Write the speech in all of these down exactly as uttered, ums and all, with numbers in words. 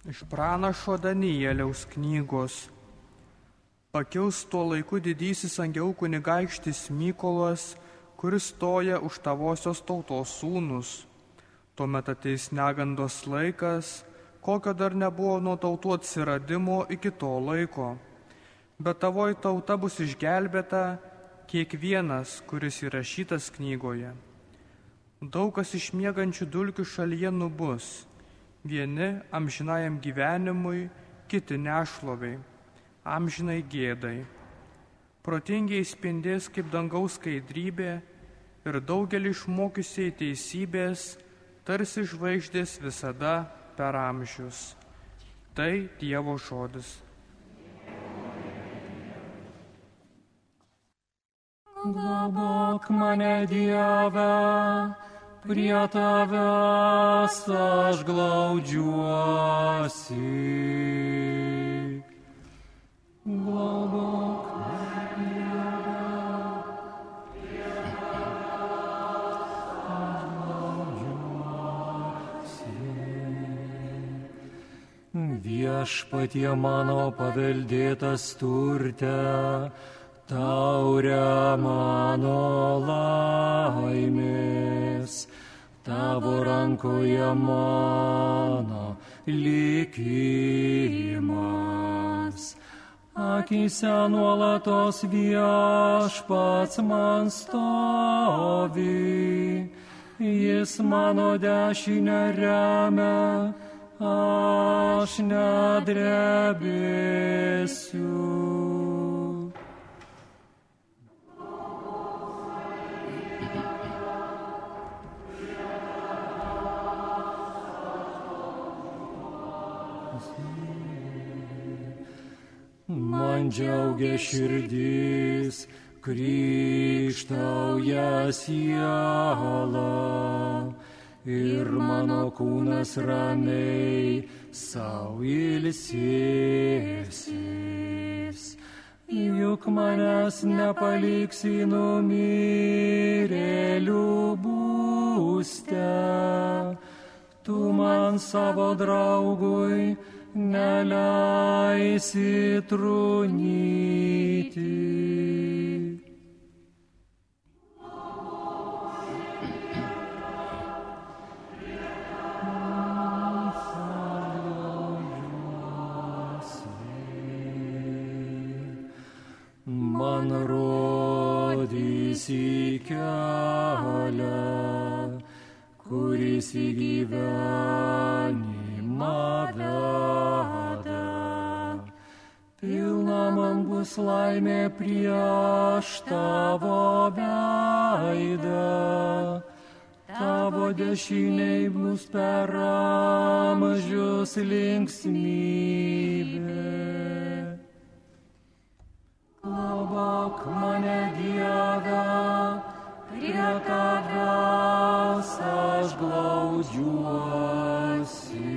Iš pranašo Danieliaus knygos. Pakils tuo laiku didysis angelų kunigaikštis Mykolas, kuris stoja už tavosios tautos sūnus. Tuomet ateis negandos laikas, kokio dar nebuvo nuo tautų atsiradimo iki to laiko. Bet tavoji tauta bus išgelbėta, kiekvienas, kuris įrašytas knygoje. Daug kas iš miegančių dulkių šalyje nubus, vieni amžinajam gyvenimui, kiti nešloviai, amžinai gėdai. Protingiai spindės kaip dangaus skaidrybė ir daugelį išmokiusiai teisybės, tarsi žvaigždės visada per amžius. Tai Dievo žodis. Globok mane, Dieve, prie tavęs aš glaudžiuosi. Globok mane, Dieve, prie tavęs aš glaudžiuosi. Viešpatie mano paveldėtas turte, taurė mano laimės, tavo rankoje mano likimas. Akyse nuolatos Viešpats man stovi, jis mano dešinę remia, aš nedrebėsiu. Man džiaugia širdis, krykštauja siela, ir mano kūnas ramiai sau ilsėsis. Juk manęs nepaliksi numirėlių būste, tu man savo draugui neleisi trūnyti. Man rodysi kelią, kuris į gyvenimą veda. Pilna man bus laimė prieš tavo veidą, tavo dešiniai bus per amžius linksmybė. Globok mane, Dieve, prie tavęs aš glaudžiuosi.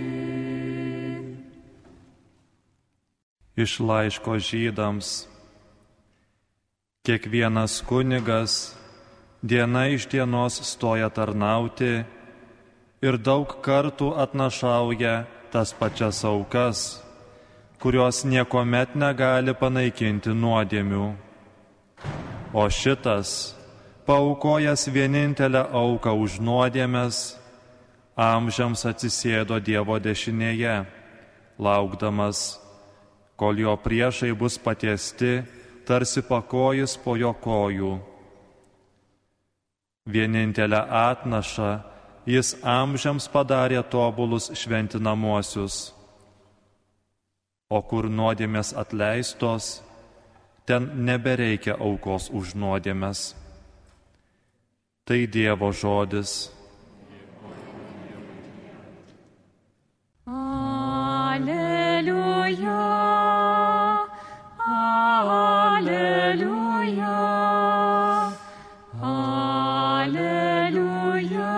Iš laiško Žydams. Kiekvienas kunigas diena iš dienos stoja tarnauti ir daug kartų atnašauja tas pačias aukas, kurios niekuomet negali panaikinti nuodėmių. O šitas, paaukojęs vienintelę auką už nuodėmes, amžiams atsisėdo Dievo dešinėje, laukdamas, kol jo priešai bus patiesti, tarsi pakojis po jo kojų. Vienintelę atnašą jis amžiams padarė tobulus šventinamuosius. O kur nuodėmės atleistos, ten nebereikia aukos už nuodėmes. Tai Dievo žodis. Alleluja, alleluja, alleluja,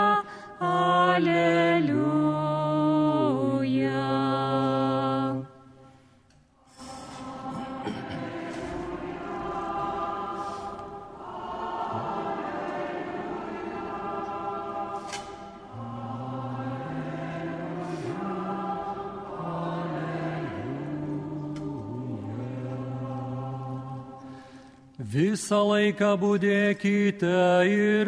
alleluja. Visą laiką budėkite ir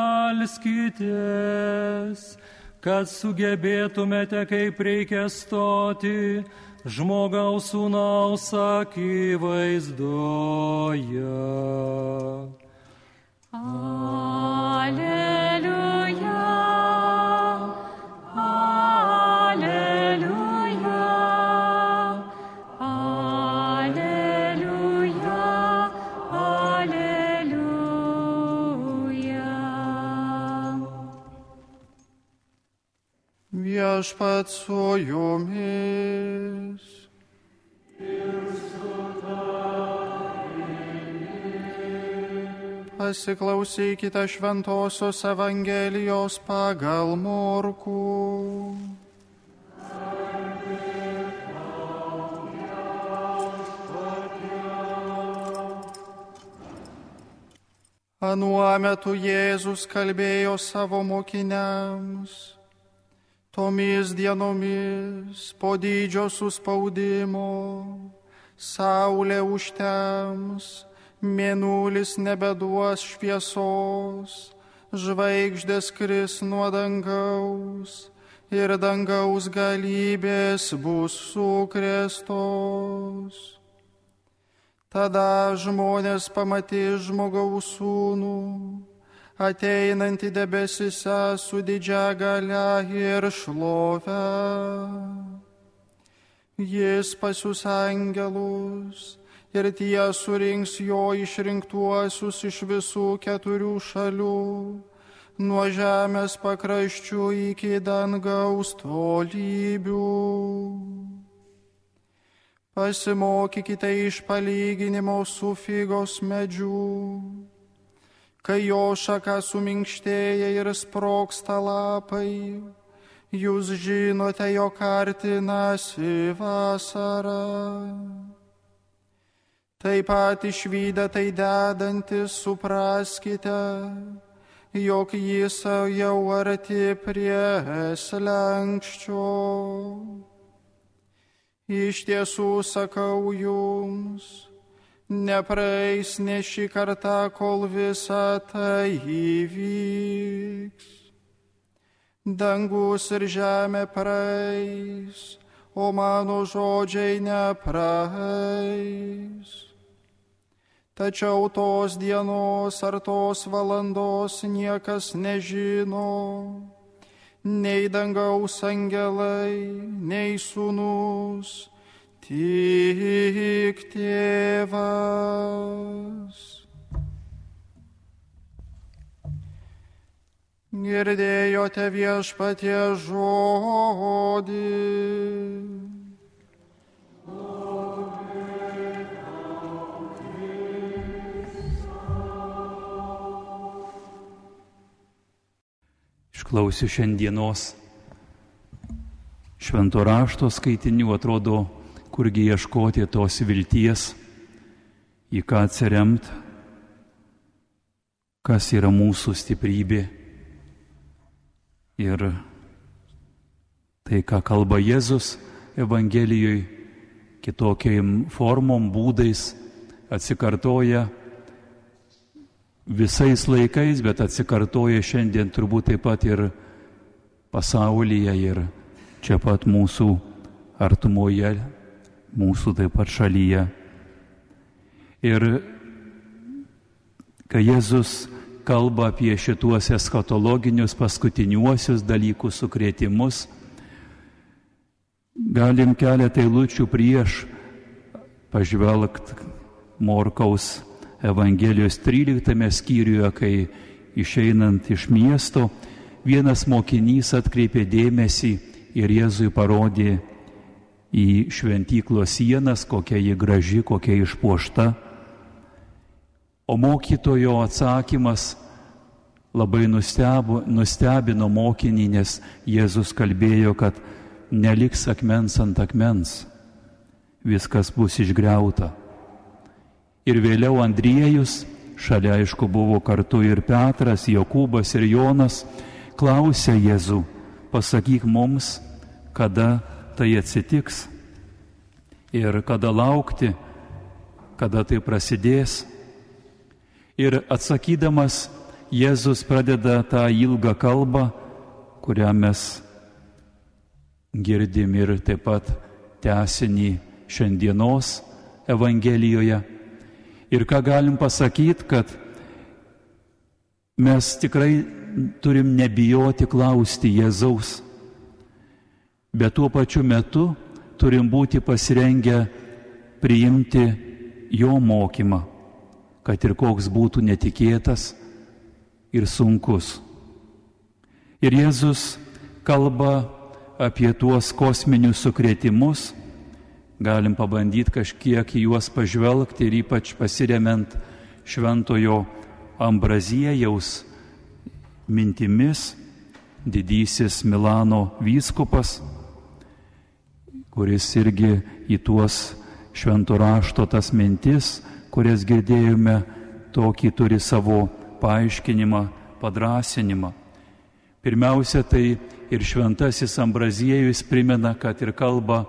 melskitės, kad sugebėtumėte kaip reikia stoti žmogaus sūnaus akivaizdoje. Alleluja, alleluja, alleluja, alleluja. Viešpats su jumis. Pasiklausykite Šventosios Evangelijos pagal Morkų. Anuo metu Jėzus kalbėjo savo mokiniams: tomis dienomis po didžio suspaudimo saulė užtems, mėnulis nebeduos šviesos, žvaigždės kris nuo dangaus ir dangaus galybės bus sukrėstos. Tada žmonės pamatys žmogaus sūnų, ateinantį debesyse su didžia galia ir šlove. Jis pasiųs angelus ir tie surinks jo išrinktuosius iš visų keturių šalių, nuo žemės pakraščių iki dangaus tolybių. Pasimokykite iš palyginimo su figos medžiu. Kai jo šaka suminkštėja ir sprogsta lapai, jūs žinote, jog artinasi vasara. Taip pat išvydę tai dedantis supraskite, jog jis jau arti prie slenksčio. Iš tiesų sakau jums, nepraeis ne šį kartą, kol visa tai įvyks. Dangus ir žemė praeis, o mano žodžiai nepraeis. Tačiau tos dienos ar tos valandos niekas nežino, nei dangaus angelai, nei sūnus, tik tėvas. Girdėjote viešpaties žodį. Išklausiu šiandienos švento rašto skaitinių, atrodo, kurgi ieškoti tos vilties, į ką atsiremt, kas yra mūsų stiprybė. Ir tai, ką kalba Jėzus Evangelijoje, kitokiam formom, būdais atsikartoja visais laikais, bet atsikartoja šiandien turbūt taip pat ir pasaulyje, ir čia pat mūsų artumoje, mūsų taip pat šalyje. Ir kai Jėzus kalba apie šituos eschatologinius paskutiniuosius dalykus, sukrėtimus, galim keletą eilučių prieš pažvelgti Morkaus Evangelijos tryliktame skyriuje, kai išeinant iš miesto, vienas mokinys atkreipė dėmesį ir Jėzui parodė į šventyklos sienas, kokia ji graži, kokia išpuošta. O mokytojo atsakymas labai nustebo, nustebino mokinį, nes Jėzus kalbėjo, kad neliks akmens ant akmens, viskas bus išgriauta. Ir vėliau Andriejus, šalia aišku buvo kartu ir Petras, Jokūbas ir Jonas, klausė Jėzų: pasakyk mums, kada tai atsitiks ir kada laukti, kada tai prasidės. Ir atsakydamas, Jėzus pradeda tą ilgą kalbą, kurią mes girdim ir taip pat tęsinį šiandienos Evangelijoje. Ir ką galim pasakyti, kad mes tikrai turim nebijoti klausti Jėzaus, bet tuo pačiu metu turim būti pasirengę priimti jo mokymą, kad ir koks būtų netikėtas ir sunkus. Ir Jėzus kalba apie tuos kosminius sukrėtimus, galim pabandyti kažkiek į juos pažvelgti ir ypač pasiremiant šventojo Ambraziejaus mintimis, didysis Milano vyskupas, kuris irgi į tuos švento rašto tas mintis, kurias girdėjome, tokį turi savo paaiškinimą, padrąsinimą. Pirmiausia, tai ir šventasis Ambraziejus primena, kad ir kalba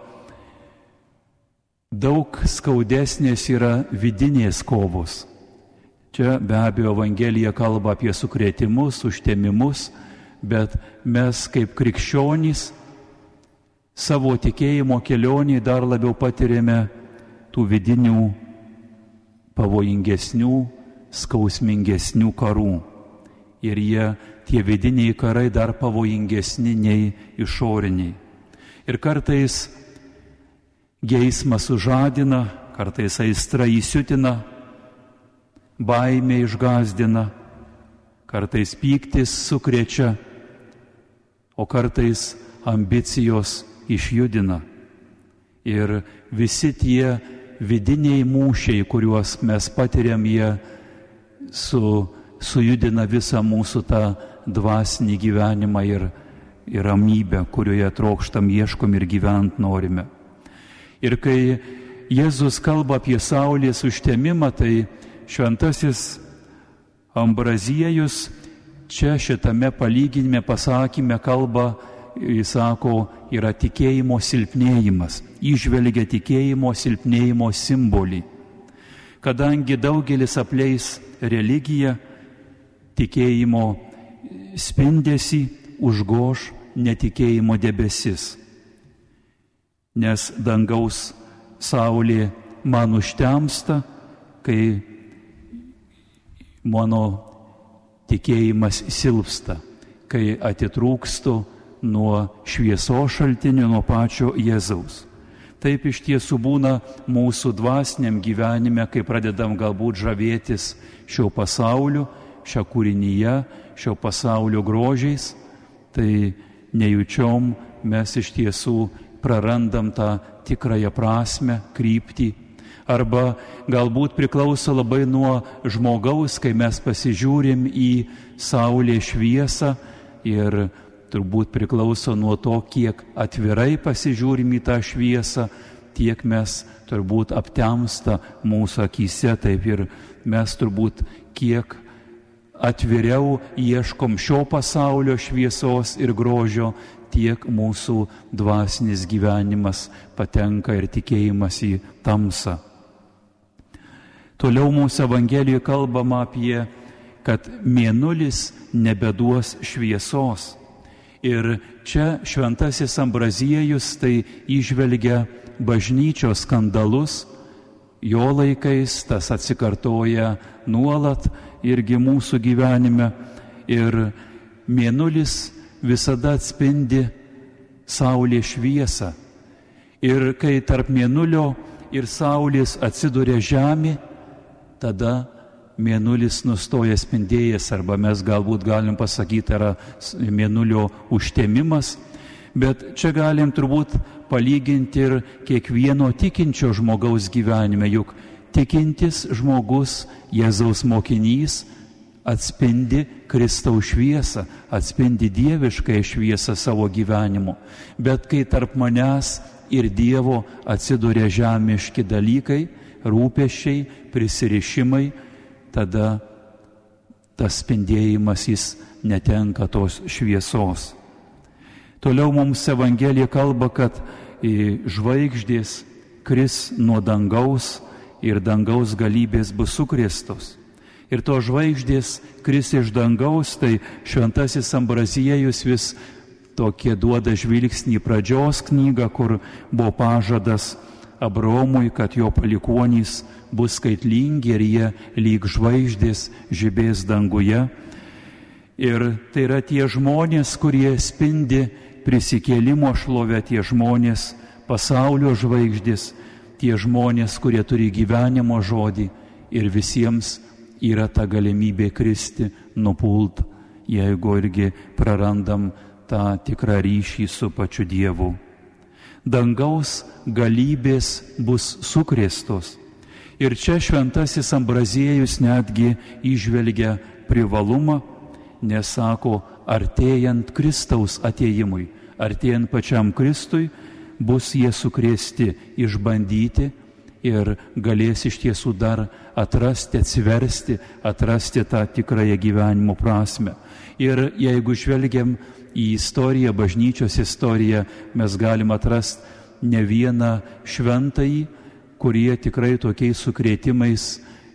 daug skaudesnės yra vidinės kovos. Čia be abejo Evangelija kalba apie sukrėtimus, užtemimus, bet mes kaip krikščionys savo tikėjimo kelionį dar labiau patiriame tų vidinių, pavojingesnių, skausmingesnių karų. Ir jie, tie vidiniai karai dar pavojingesni nei išoriniai. Ir kartais geismas sužadina, kartais aistra įsiutina, baimė išgąsdina, kartais pyktis sukrečia, o kartais ambicijos išjudina. Ir visi tie vidiniai mūšiai, kuriuos mes patiriam, jie su, sujudina visą mūsų tą dvasinį gyvenimą ir, ir ramybę, kurioje trokštam, ieškom ir gyvent norime. Ir kai Jėzus kalba apie saulės užtemimą, tai šventasis Ambraziejus čia šitame palyginime, pasakyme kalba, jis sako, yra tikėjimo silpnėjimas, įžvelgia tikėjimo silpnėjimo simbolį. Kadangi daugelis apleis religiją, tikėjimo spindesį užgoš netikėjimo debesis. Nes dangaus saulė man užtemsta, kai mano tikėjimas silpsta, kai atitrūkstu nuo šviesos šaltinio, nuo pačio Jėzaus. Taip iš tiesų būna mūsų dvasiniam gyvenime, kai pradedam galbūt žavėtis šio pasaulio, šią kūrinyje, šio pasaulio grožiais, tai nejučiom mes iš tiesų prarandam tą tikrąją prasmę, kryptį. Arba galbūt priklauso labai nuo žmogaus, kai mes pasižiūrim į saulės šviesą ir turbūt priklauso nuo to, kiek atvirai pasižiūrim į tą šviesą, tiek mes turbūt aptemsta mūsų akyse, taip ir mes turbūt kiek atviriau ieškom šio pasaulio šviesos ir grožio, tiek mūsų dvasinis gyvenimas patenka ir tikėjimas į tamsą. Toliau mūsų Evangelijoje kalbama apie, kad mėnulis nebeduos šviesos. Ir čia šventasis Ambraziejus tai įžvelgia bažnyčios skandalus, jo laikais tas atsikartoja nuolat irgi mūsų gyvenime. Ir mėnulis visada atspindi saulės šviesą. Ir kai tarp mėnulio ir saulės atsiduria žemė, tada mėnulis nustoja spindėjęs, arba mes galbūt galim pasakyti, yra mėnulio užtemimas, bet čia galim turbūt palyginti ir kiekvieno tikinčio žmogaus gyvenime, juk tikintis žmogus, Jėzaus mokinys, atspindi Kristaus šviesą, atspindi dieviškąją šviesą savo gyvenimu. Bet kai tarp manęs ir Dievo atsiduria žemiški dalykai, rūpesčiai, prisirišimai, tada tas spindėjimas jis netenka tos šviesos. Toliau mums Evangelija kalba, kad žvaigždės kris nuo dangaus ir dangaus galybės bus sukrėstos. Ir to žvaigždės kris iš dangaus, tai šventasis Ambraziejus vis tokie duoda žvilgsnį pradžios knygą, kur buvo pažadas Abraomui, kad jo palikuonys bus skaitlingi ir jie lyg žvaigždės žibės danguje. Ir tai yra tie žmonės, kurie spindi prisikėlimo šlovę, tie žmonės pasaulio žvaigždės, tie žmonės, kurie turi gyvenimo žodį ir visiems yra ta galimybė kristi, nupult, jeigu irgi prarandam tą tikrą ryšį su pačiu Dievu. Dangaus galybės bus sukrėstos. Ir čia šventasis Ambraziejus netgi įžvelgia privalumą, nes sako, artėjant Kristaus atėjimui, artėjant pačiam Kristui, bus jie sukrėsti, išbandyti ir galės iš tiesų dar atrasti, atsiversti, atrasti tą tikrąją gyvenimo prasme. Ir jeigu žvelgiam į istoriją, bažnyčios istoriją, mes galim atrasti ne vieną šventąjį, kurie tikrai tokiais sukrėtimais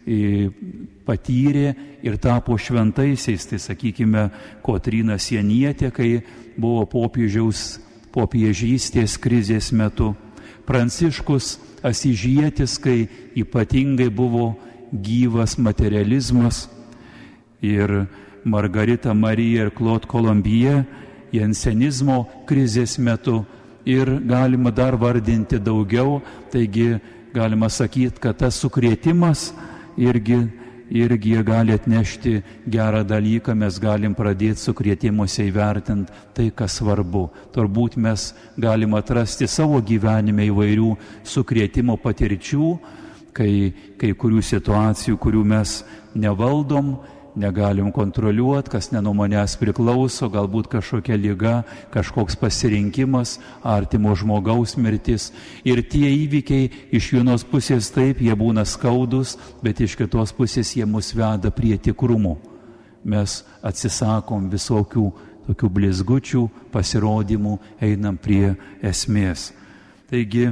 patyrė ir tapo šventaisiais. Tai sakykime, Kotryna Sienietė, kai buvo popiežiaus popiežystės krizės metu. Pranciškus Asyžietis, kai ypatingai buvo gyvas materializmas. Ir Margarita Marija ir Claude Colombier jansenizmo krizės metu. Ir galima dar vardinti daugiau, taigi galima sakyti, kad tas sukrėtimas irgi, irgi gali atnešti gerą dalyką, mes galim pradėti sukrėtimuose įvertinti tai, kas svarbu. Turbūt mes galim atrasti savo gyvenime įvairių sukrėtimo patirčių, kai kai kurių situacijų, kurių mes nevaldom, negalim kontroliuoti, kas ne nuo manęs priklauso, galbūt kažkokia liga, kažkoks pasirinkimas, artimo žmogaus mirtis. Ir tie įvykiai iš vienos pusės taip, jie būna skaudus, bet iš kitos pusės jie mus veda prie tikrumo. Mes atsisakom visokių tokių blizgučių, pasirodymų, einam prie esmės. Taigi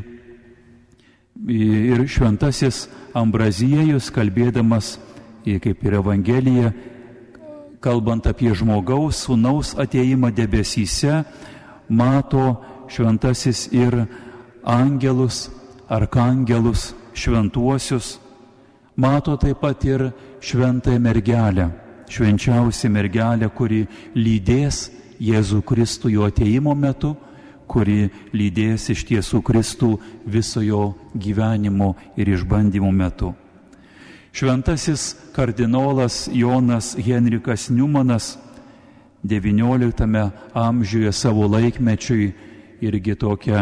ir šventasis Ambraziejus, kalbėdamas kaip ir Evangelija, kalbant apie žmogaus sūnaus atėjimą debesyse, mato šventasis ir angelus, arkangelus, šventuosius, mato taip pat ir šventąją mergelę, švenčiausią mergelę, kuri lydės Jėzų Kristų jo atėjimo metu, kuri lydės iš tiesų Kristų viso jo gyvenimo ir išbandymo metu. Šventasis kardinolas Jonas Henrikas Niumanas devynioliktame amžiuje savo laikmečiui irgi tokia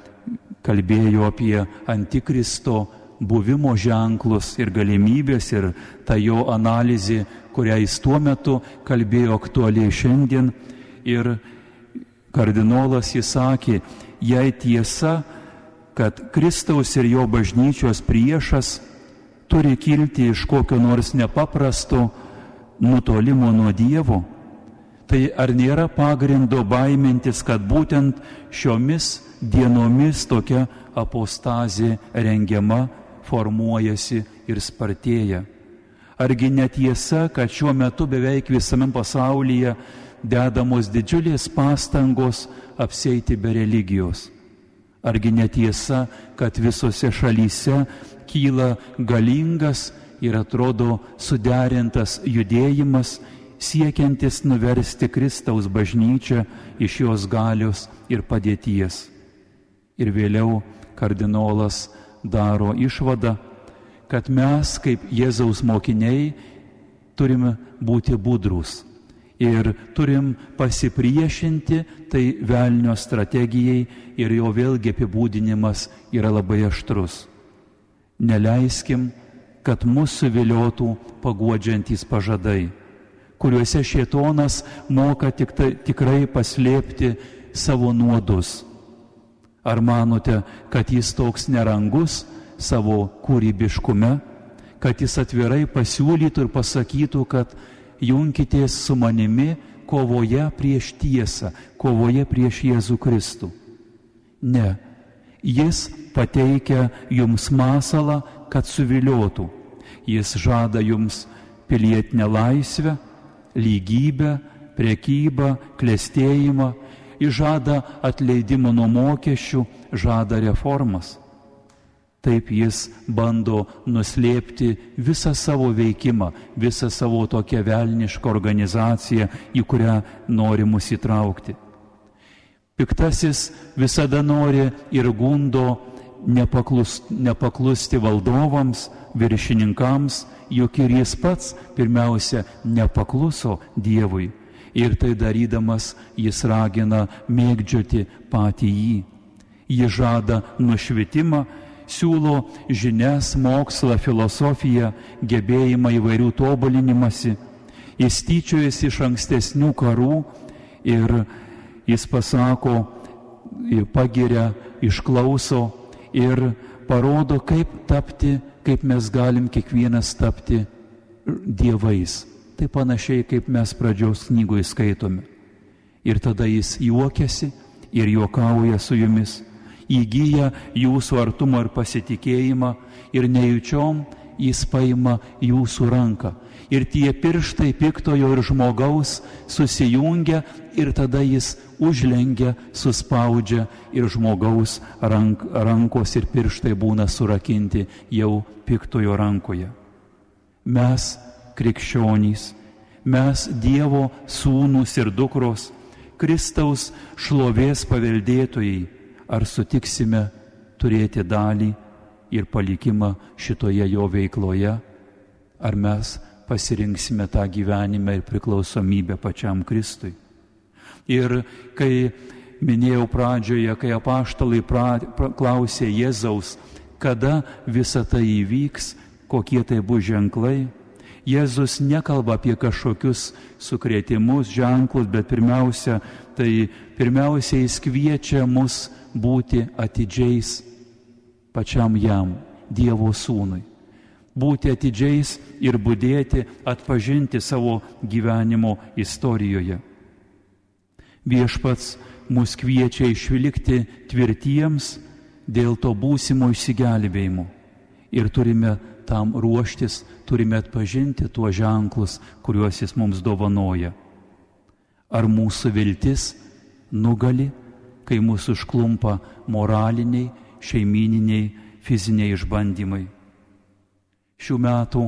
kalbėjo apie Antikristo buvimo ženklus ir galimybės, ir ta jo analizė, kurią jis tuo metu kalbėjo, aktualiai šiandien. Ir kardinolas jis sakė, jei tiesa, kad Kristaus ir jo bažnyčios priešas turi kilti iš kokio nors nepaprasto nutolimo nuo Dievo, tai ar nėra pagrindo baimintis, kad būtent šiomis dienomis tokia apostazė rengiama, formuojasi ir spartėja? Argi netiesa, kad šiuo metu beveik visame pasaulyje dedamos didžiulės pastangos apsieiti be religijos? Argi netiesa, kad visose šalyse kyla galingas ir atrodo suderintas judėjimas, siekiantis nuversti Kristaus bažnyčią iš jos galios ir padėties? Ir vėliau kardinolas daro išvadą, kad mes kaip Jėzaus mokiniai turime būti budrūs ir turim pasipriešinti tai velnio strategijai, ir jo vėlgi apibūdinimas yra labai aštrus. Neleiskim, kad mūsų viliotų paguodžiantys pažadai, kuriuose šėtonas moka tik tai, tikrai paslėpti savo nuodus. Ar manote, kad jis toks nerangus savo kūrybiškume, kad jis atvirai pasiūlytų ir pasakytų, kad junkitės su manimi kovoje prieš tiesą, kovoje prieš Jėzų Kristų? Ne, jis pateikia jums masalą, kad suviliotų. Jis žada jums pilietinę laisvę, lygybę, prekybą, klestėjimą, jis žada atleidimą nuo mokesčių, žada reformas. Taip jis bando nuslėpti visą savo veikimą, visą savo tokią velnišką organizaciją, į kurią nori mus įtraukti. Piktasis visada nori ir gundo nepaklus, nepaklusti valdovams, viršininkams, juk ir jis pats pirmiausia nepakluso Dievui. Ir tai darydamas jis ragina mėgdžioti patį jį. Jis žada nušvitimą, siūlo žinias, mokslą, filosofiją, gebėjimą įvairių tobulinimąsi. Jis tyčiojasi iš ankstesnių karų ir jis pasako, pagiria, išklauso ir parodo, kaip tapti, kaip mes galim kiekvienas tapti dievais. Tai panašiai, kaip mes pradžios knygoje skaitome. Ir tada jis juokiasi ir juokauja su jumis, įgyja jūsų artumą ir pasitikėjimą ir nejučiom jis paima jūsų ranką. Ir tie pirštai piktojo ir žmogaus susijungia ir tada jis užlengia, suspaudžia ir žmogaus rank, rankos ir pirštai būna surakinti jau piktojo rankoje. Mes, krikščionys, mes Dievo sūnūs ir dukros, Kristaus šlovės paveldėtojai, ar sutiksime turėti dalį ir palikimą šitoje jo veikloje, ar mes pasirinksime tą gyvenimą ir priklausomybę pačiam Kristui. Ir kai minėjau pradžioje, kai apaštalai pra, pra, klausė Jėzaus, kada visa tai įvyks, kokie tai bus ženklai, Jėzus nekalba apie kažkokius sukrėtimus, ženklus, bet pirmiausia, tai pirmiausia jis kviečia mus būti atidžiais pačiam jam, Dievo sūnui. Būti atidžiais ir budėti, atpažinti savo gyvenimo istorijoje. Viešpats mus kviečia išlikti tvirtiems dėl to būsimo išsigelbėjimo. Ir turime tam ruoštis, turime atpažinti tuos ženklus, kuriuos jis mums dovanoja. Ar mūsų viltis nugali, kai mūsų užklumpa moraliniai, šeimyniniai, fiziniai išbandymai? Šių metų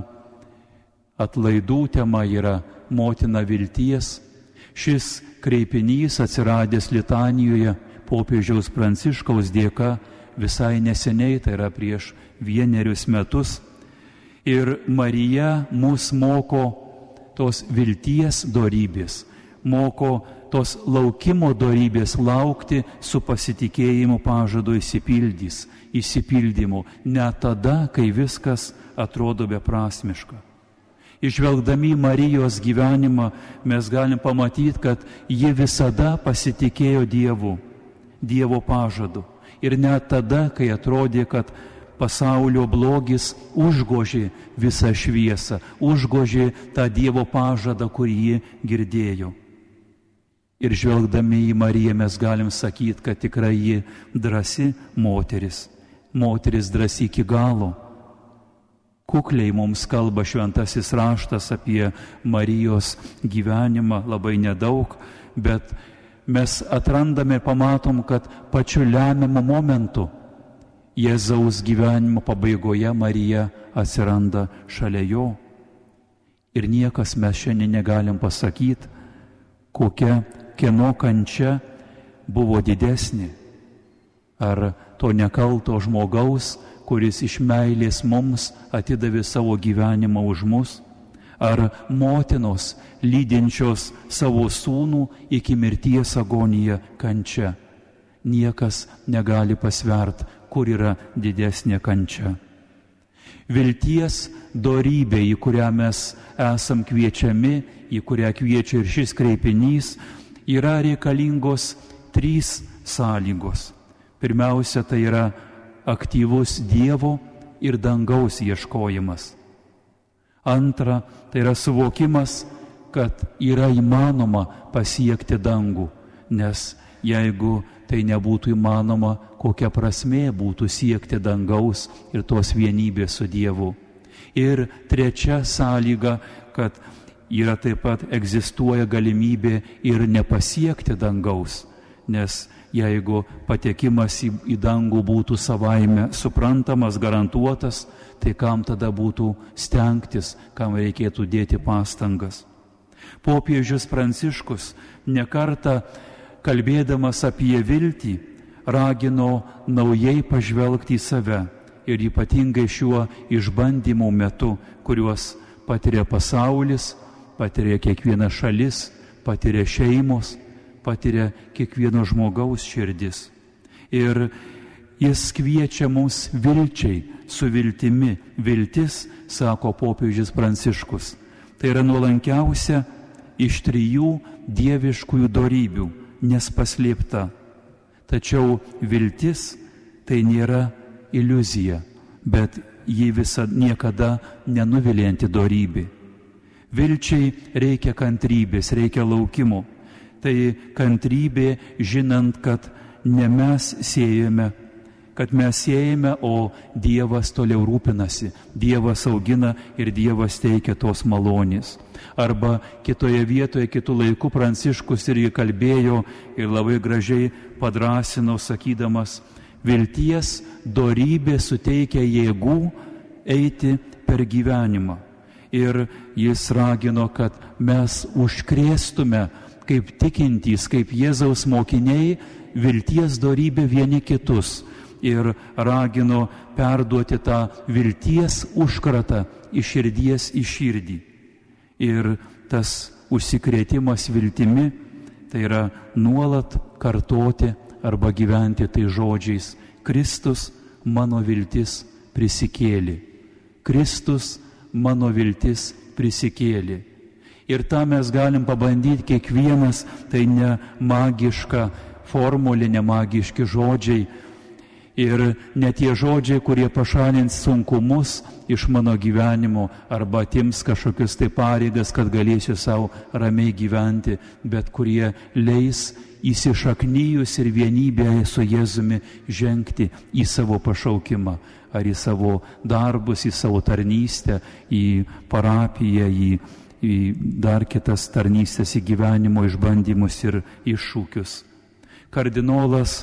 atlaidų tema yra motina vilties. Šis kreipinys atsiradęs litanijoje popiežiaus Pranciškaus dėka visai neseniai, tai yra prieš vienerius metus. Ir Marija mus moko tos vilties dorybės, moko tos laukimo dorybės laukti su pasitikėjimu pažadu įsipildys, įsipildymu, net tada, kai viskas atrodo beprasmiška. Išvelgdami Marijos gyvenimą mes galim pamatyti, kad ji visada pasitikėjo Dievu, Dievo pažadu. Ir net tada, kai atrodė, kad pasaulio blogis užgožė visą šviesą, užgožė tą Dievo pažadą, kurį ji girdėjo. Ir žvelgdami į Mariją mes galim sakyti, kad tikrai ji drąsi moteris, moteris drąsi iki galo. Kukliai mums kalba šventasis raštas apie Marijos gyvenimą, labai nedaug, bet mes atrandame, pamatom, kad pačiu lemiamu momentu Jėzaus gyvenimo pabaigoje Marija atsiranda šalia jo. Ir niekas mes šiandien negalim pasakyti, kokia kieno kančia buvo didesnė. Ar to nekalto žmogaus, kuris iš meilės mums atidavė savo gyvenimą už mus, ar motinos lydinčios savo sūnų iki mirties agoniją kančia. Niekas negali pasvert, kur yra didesnė kančia. Vilties dorybė, į kurią mes esam kviečiami, į kurią kviečia ir šis kreipinys, yra reikalingos trys sąlygos. Pirmiausia, tai yra aktyvus Dievo ir dangaus ieškojimas. Antra, tai yra suvokimas, kad yra įmanoma pasiekti dangų, nes jeigu tai nebūtų įmanoma, kokia prasmė būtų siekti dangaus ir tos vienybės su Dievu. Ir trečia sąlyga, kad yra taip pat egzistuoja galimybė ir nepasiekti dangaus, nes jeigu patekimas į, į dangų būtų savaime suprantamas, garantuotas, tai kam tada būtų stengtis, kam reikėtų dėti pastangas. Popiežius Pranciškus nekartą kalbėdamas apie viltį ragino naujai pažvelgti į save ir ypatingai šiuo išbandymų metu, kuriuos patiria pasaulis, patiria kiekviena šalis, patiria šeimos, patiria kiekvieno žmogaus širdis. Ir jis kviečia mus vilčiai, su viltimi. Viltis, sako popiežius Pranciškus, tai yra nuolankiausia iš trijų dieviškųjų dorybių, nes paslėpta. Tačiau viltis tai nėra iliuzija, bet ji visada niekada nenuvilianti dorybė. Vilčiai reikia kantrybės, reikia laukimo. Tai kantrybė, žinant, kad ne mes siejame, kad mes siejame, o Dievas toliau rūpinasi, Dievas augina ir Dievas teikia tos malonės. Arba kitoje vietoje, kitų laikų Pranciškus irgi kalbėjo ir labai gražiai padrąsino, sakydamas, vilties dorybė suteikia jėgų eiti per gyvenimą. Ir jis ragino, kad mes užkrėstume kaip tikintys, kaip Jėzaus mokiniai, vilties dorybę vieni kitus. Ir ragino perduoti tą vilties užkratą iš širdies į širdį. Ir tas užsikrėtimas viltimi, tai yra nuolat kartoti arba gyventi tai žodžiais: Kristus mano viltis prisikėlė. Kristus mano viltis prisikėlė. Ir tą mes galim pabandyti kiekvienas, tai ne magiška formulė, ne magiški žodžiai. Ir ne tie žodžiai, kurie pašalins sunkumus iš mano gyvenimo arba atims kažkokius tai pareigas, kad galėsiu savo ramiai gyventi, bet kurie leis įsišaknyjus ir vienybėje su Jėzumi žengti į savo pašaukimą, ar į savo darbus, į savo tarnystę, į parapiją, į, į dar kitas tarnystės, į gyvenimo išbandymus ir iššūkius. Kardinolas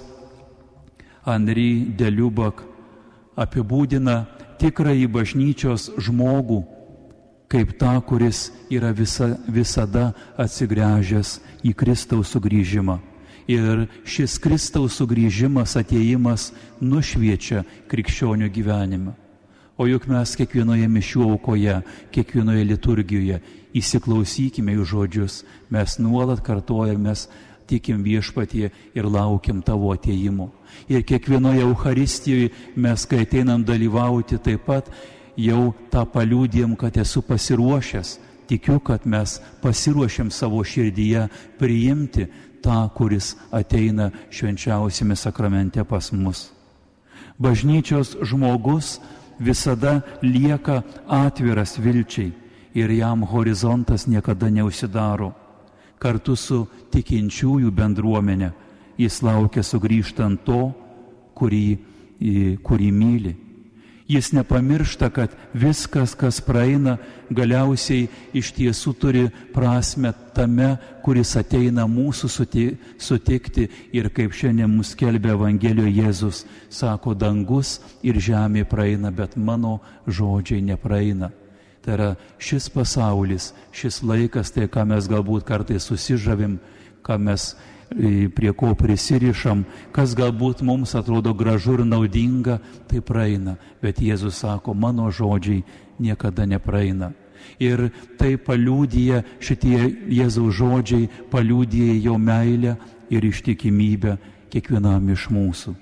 Henri de Lubac apibūdina tikrąjį bažnyčios žmogų kaip tą, kuris yra visa, visada atsigręžęs į Kristaus sugrįžimą. Ir šis Kristaus sugrįžimas, atėjimas nušviečia krikščionių gyvenimą. O juk mes kiekvienoje mišių aukoje, kiekvienoje liturgijoje įsiklausykime į žodžius, mes nuolat kartojamės, tikim Viešpatie ir laukiam tavo atėjimo. Ir kiekvienoje Eucharistijoje mes, kai ateinam dalyvauti, taip pat jau tą paliūdėjom, kad esu pasiruošęs. Tikiu, kad mes pasiruošėm savo širdyje priimti tą, kuris ateina švenčiausiame sakramente pas mus. Bažnyčios žmogus visada lieka atviras vilčiai ir jam horizontas niekada neužsidaro. Kartu su tikinčiųjų bendruomenė jis laukia sugrįžtant to, kurį, kurį myli. Jis nepamiršta, kad viskas, kas praeina, galiausiai iš tiesų turi prasme tame, kuris ateina mūsų sutikti. Ir kaip šiandien mus skelbia Evangelijoje Jėzus, sako, dangus ir žemė praeina, bet mano žodžiai nepraeina. Tai yra šis pasaulis, šis laikas, tai ką mes galbūt kartais susižavim, ką mes prie ko prisirišam, kas galbūt mums atrodo gražu ir naudinga, tai praeina. Bet Jėzus sako, mano žodžiai niekada nepraeina. Ir tai paliūdija, šitie Jėzaus žodžiai paliūdija jo meilę ir ištikimybę kiekvienam iš mūsų.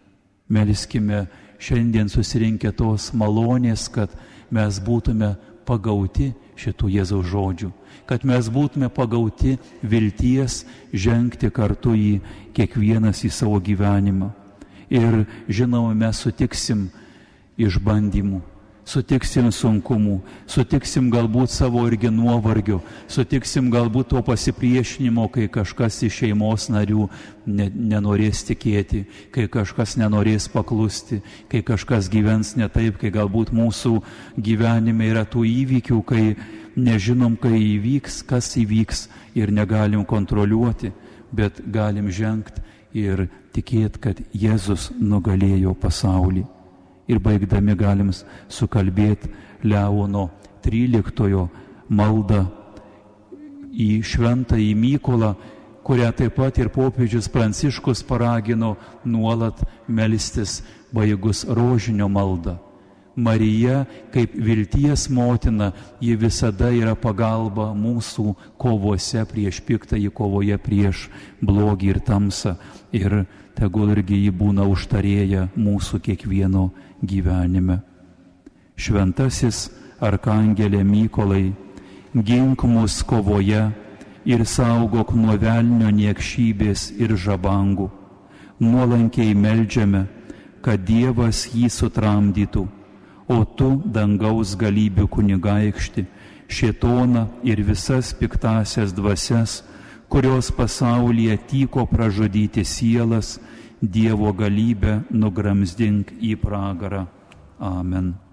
Melskime šiandien susirinkę tos malonės, kad mes būtume pagauti šitų Jėzaus žodžių, kad mes būtume pagauti vilties žengti kartu į kiekvienas į savo gyvenimą. Ir žinoma, mes sutiksim išbandymų, sutiksim sunkumų, sutiksim galbūt savo irgi nuovargio, sutiksim galbūt to pasipriešinimo, kai kažkas iš šeimos narių ne, nenorės tikėti, kai kažkas nenorės paklusti, kai kažkas gyvens ne taip, kai galbūt mūsų gyvenime yra tų įvykių, kai nežinom, kai įvyks, kas įvyks ir negalim kontroliuoti, bet galim žengti ir tikėti, kad Jėzus nugalėjo pasaulį. Ir baigdami galim sukalbėti Leono tryliktojo maldą į šventąjį Mykolą, kurią taip pat ir popiežius Pranciškus paragino nuolat melstis baigus rožinio maldą. Marija, kaip vilties motina, ji visada yra pagalba mūsų kovose prieš piktąjį, kovoje prieš blogį ir tamsą. Ir tegul irgi ji būna užtarėja mūsų kiekvieno gyvenime. Šventasis arkangelė Mykolai, gink mus kovoje ir saugok nuo velnio niekšybės ir žabangų. Nuolankiai meldžiame, kad Dievas jį sutramdytų, o tu, dangaus galybių kunigaikšti, šėtoną ir visas piktasias dvasias, kurios pasaulyje tyko pražudyti sielas, Dievo galybę nugramzdink į pragarą. Amen.